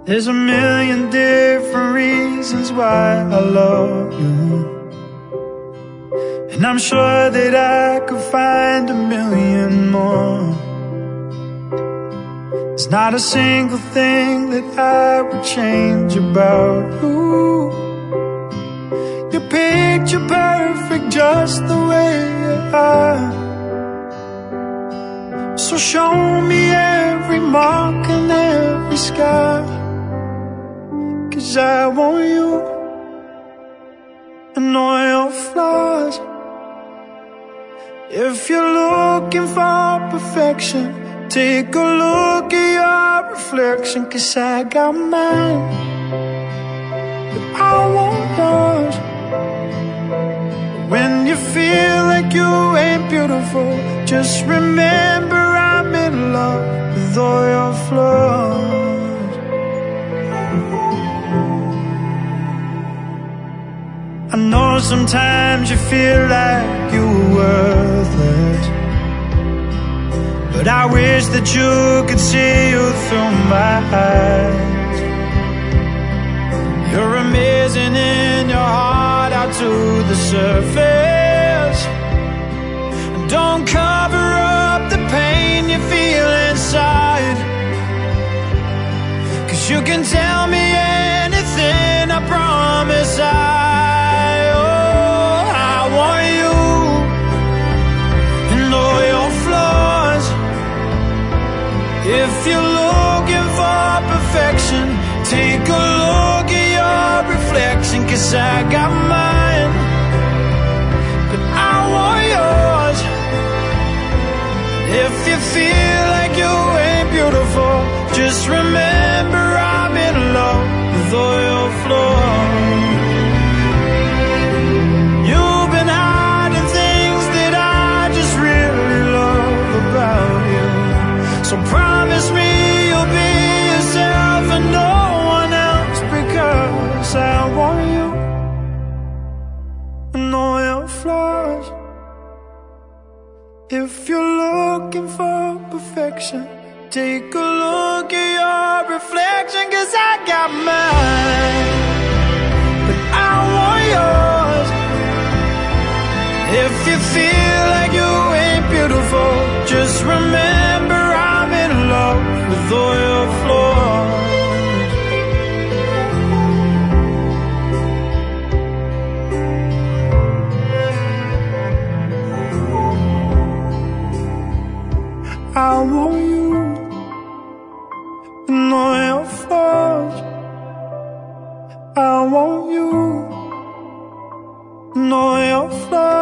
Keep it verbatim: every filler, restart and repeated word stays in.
There's a million different reasons why I love you, and I'm sure that I could find a million more. There's not a single thing that I would change about you. You're picture perfect just the way you are. So show me every mark and every scar, 'cause I want you and all your flaws. If you're looking for perfection, take a look at your reflection, 'cause I got mine, but I want yours. When you feel like you ain't beautiful, just remember I'm in love with all your flaws. I know sometimes you feel like you're worthless, but I wish that you could see you through my eyes. You're amazing in your heart out to the surface. Don't cover up the pain you feel inside, 'cause you can tell me anything, I promise I, oh, I want you and all your flaws. If you're looking for perfection, take a look at your reflection, 'cause I got mine, but I want yours. If you feel like you ain't beautiful, just remember I'm in love with all your flaws. You've been hiding things that I just really love about you, so promise me you'll be yourself and no one else, because I want you and all your flaws. If you're looking for perfection, take a look at your reflection, 'cause I got mine, but I want yours. If you feel like you ain't beautiful, just remember I'm in love with all your flaws. I want you and all your flaws. I want you and all your flaws.